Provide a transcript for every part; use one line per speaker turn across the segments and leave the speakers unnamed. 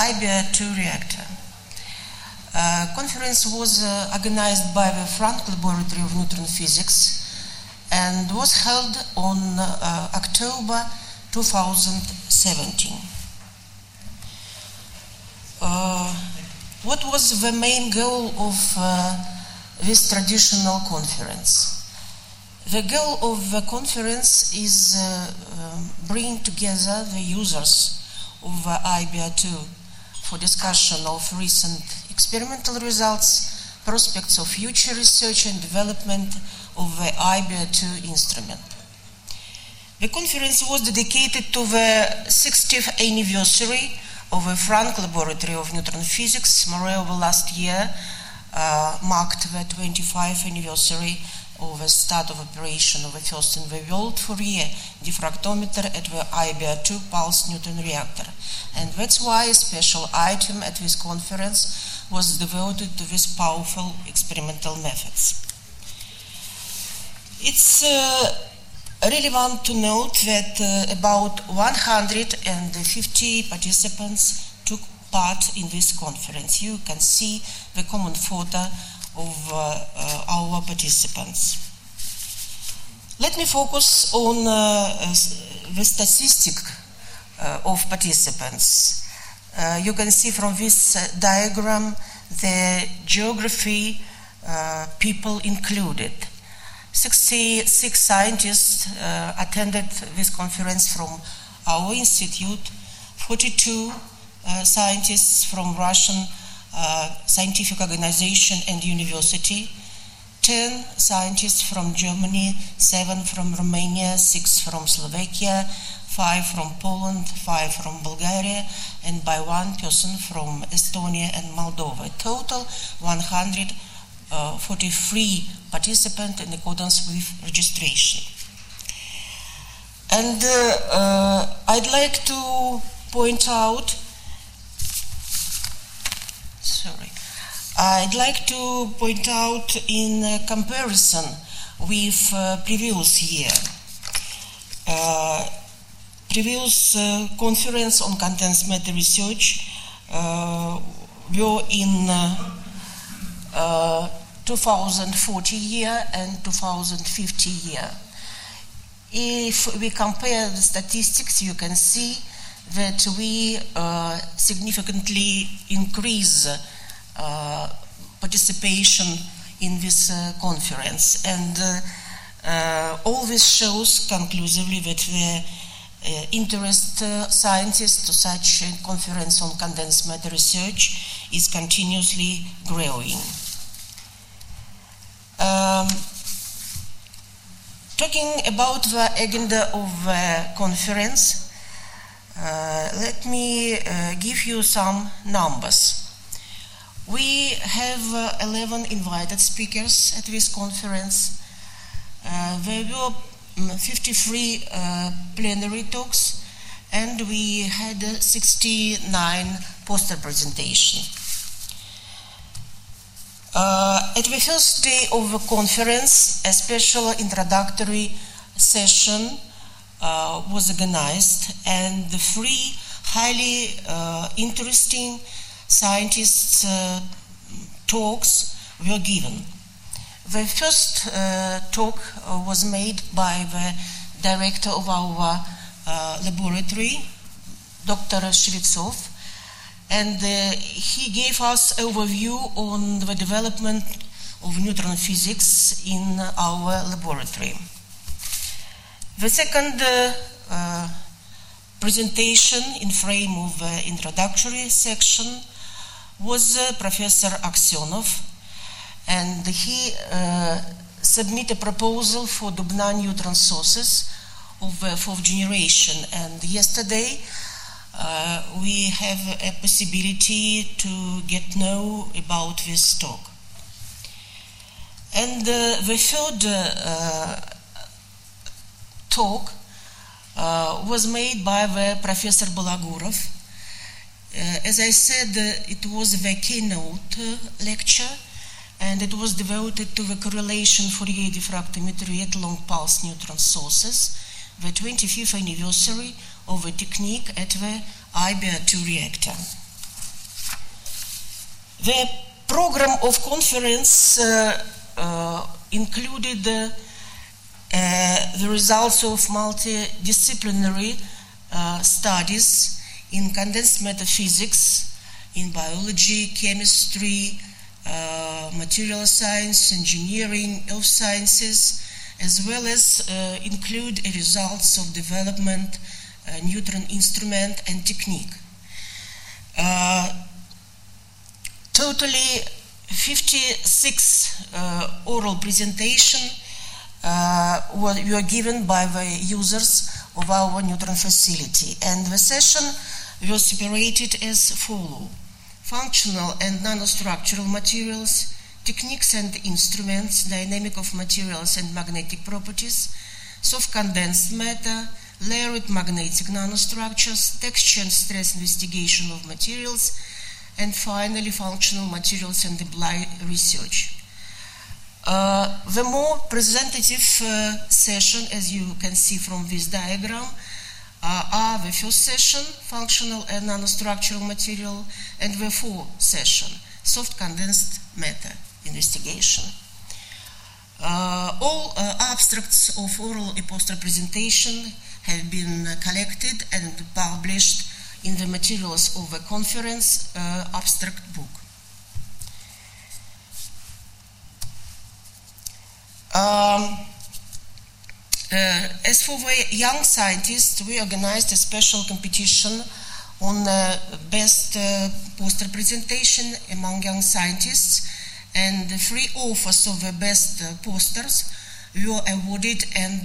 IBR-2 reactor. Conference was organized by the Frank Laboratory of Neutron Physics and was held on October 2017. What was the main goal of this traditional conference? The goal of the conference is bring together the users of IBR-2 for discussion of recent experimental results, prospects of future research and development of the IBR-2 instrument. The conference was dedicated to the 60th anniversary of the Frank Laboratory of Neutron Physics. Moreover, last year marked the 25th anniversary of the start of operation of the first in the world Fourier diffractometer at the IBR-2 pulse Newton reactor. And that's why a special item at this conference was devoted to these powerful experimental methods. It's relevant to note that about 150 participants took part in this conference. You can see the common photo of our participants. Let me focus on the statistic of participants. You can see from this diagram the geography people included. 66 scientists attended this conference from our institute, 42 scientists from Russian scientific organization and university, 10 scientists from Germany, 7 from Romania, 6 from Slovakia, 5 from Poland, 5 from Bulgaria, and by 1 person from Estonia and Moldova. Total 143 participants in accordance with registration. And I'd like to point out in comparison with previous year. Previous conference on condensed matter research were in 2040 year and 2050 year. If we compare the statistics, you can see that we significantly increase participation in this conference, and all this shows conclusively that the interest scientists to such a conference on condensed matter research is continuously growing. Talking about the agenda of the conference, let me give you some numbers. We have 11 invited speakers at this conference. There were 53 plenary talks, and we had 69 poster presentations. At the first day of the conference, a special introductory session was organized, and the 3 highly interesting scientists' talks were given. The first talk was made by the director of our laboratory, Dr. Shvetsov, and he gave us an overview on the development of neutron physics in our laboratory. The second presentation in frame of the introductory section was Professor Aksionov, and he submitted a proposal for Dubna neutron sources of the 4th generation. And yesterday we have a possibility to get know about this talk. And the third talk was made by the Professor Balagurov. As I said, it was the keynote lecture, and it was devoted to the correlation Fourier diffractometry at long pulse neutron sources, the 25th anniversary of the technique at the IBR-2 reactor. The program of conference included the results of multidisciplinary studies in condensed matter physics, in biology, chemistry, material science, engineering, earth sciences, as well as include results of development, neutron instrument and technique. Totally 56 oral presentations were given by the users of our neutron facility, and the session was separated as follows: functional and nanostructural materials, techniques and instruments, dynamic of materials and magnetic properties, soft condensed matter, layered magnetic nanostructures, texture and stress investigation of materials, and finally functional materials and applied research. The more representative session, as you can see from this diagram, are the first session, functional and nanostructural material, and the fourth session, soft condensed matter investigation. All abstracts of oral and poster presentation have been collected and published in the materials of the conference abstract book. As for the young scientists, we organized a special competition on best poster presentation among young scientists, and the 3 authors of the best posters were awarded and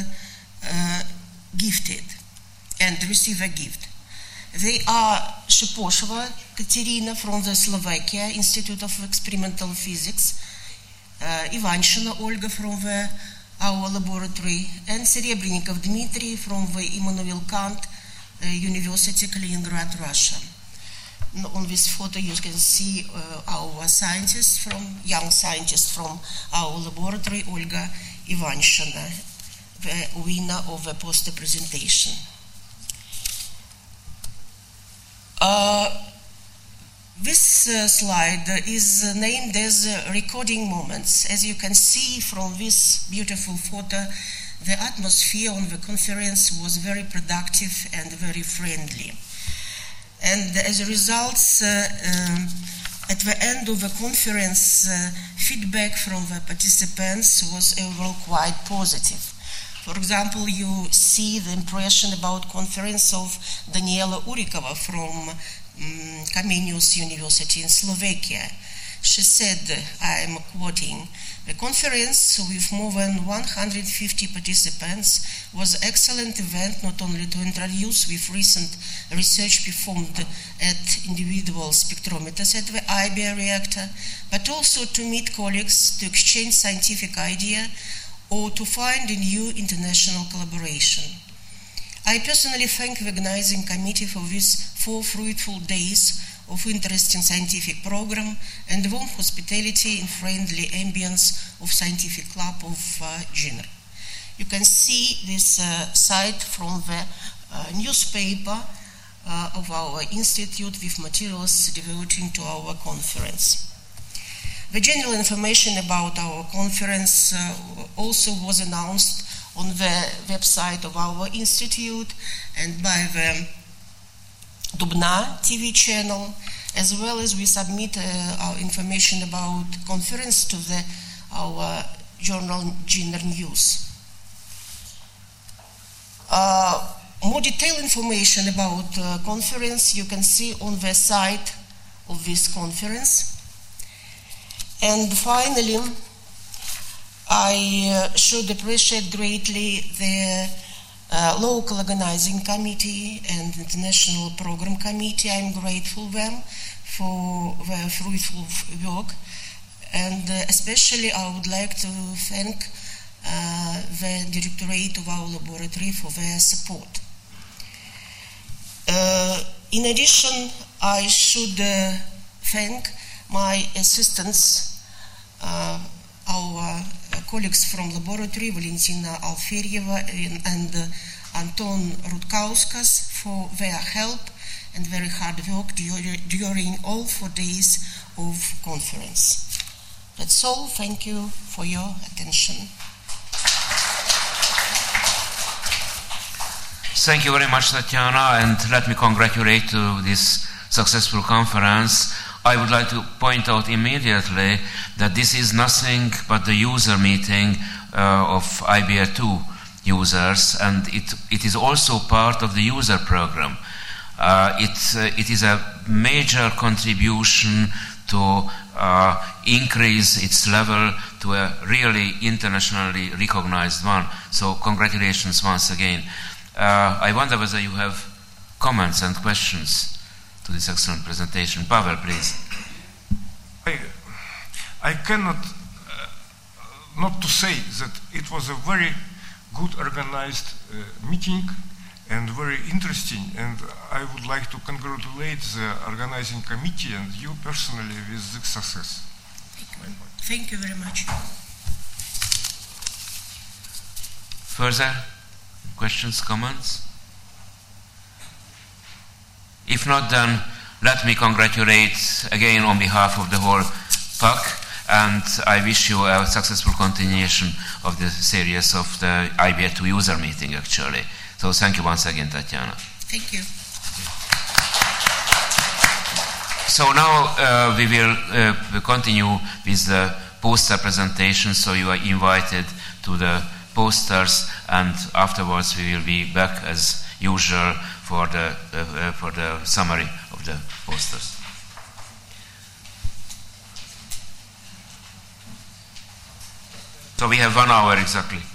gifted and received a gift. They are Sheposhova Katerina from the Slovakia Institute of Experimental Physics, Ivanshina Olga from our laboratory, and Serebrennikov Dmitry from the Immanuel Kant University, Kaliningrad, Russia. On this photo you can see our scientists young scientists from our laboratory, Olga Ivanshina, the winner of the poster presentation. This slide is named as recording moments. As you can see from this beautiful photo, the atmosphere on the conference was very productive and very friendly. And as a result, at the end of the conference, feedback from the participants was overall quite positive. For example, you see the impression about conference of Daniela Urikova from Comenius University in Slovakia. She said, I am quoting, "The conference with more than 150 participants was an excellent event, not only to introduce with recent research performed at individual spectrometers at the IBA reactor, but also to meet colleagues, to exchange scientific ideas, or to find a new international collaboration. I personally thank the organizing committee for these 4 fruitful days of interesting scientific program and warm hospitality in friendly ambience of scientific club of GINR." You can see this site from the newspaper of our institute with materials devoting to our conference. The general information about our conference also was announced on the website of our institute and by the Dubna TV channel, as well as we submit our information about conference to our journal GINR News. More detailed information about conference you can see on the site of this conference. And finally, I should appreciate greatly the local organizing committee and international program committee. I'm grateful them for their fruitful work, and especially I would like to thank the directorate of our laboratory for their support. In addition, I should thank my assistants, our colleagues from laboratory, Valentina Alferieva and Anton Rutkauskas, for their help and very hard work during all 4 days of conference. That's all. Thank you for your attention.
Thank you very much, Tatiana, and let me congratulate to this successful conference. I would like to point out immediately that this is nothing but the user meeting of IBR2 users, and it is also part of the user program. It is a major contribution to increase its level to a really internationally recognized one. So congratulations once again. I wonder whether you have comments and questions to this excellent presentation. Pavel, please.
I cannot not to say that it was a very good organized meeting and very interesting, and I would like to congratulate the organizing committee and you personally with the success.
Thank you very much.
Further questions, comments? If not, then let me congratulate again on behalf of the whole PAC, and I wish you a successful continuation of the series of the IBR2 user meeting, actually. So thank you once again, Tatiana.
Thank you.
So now we will continue with the poster presentation, so you are invited to the posters, and afterwards we will be back as usual for the summary of the posters. So we have 1 hour exactly.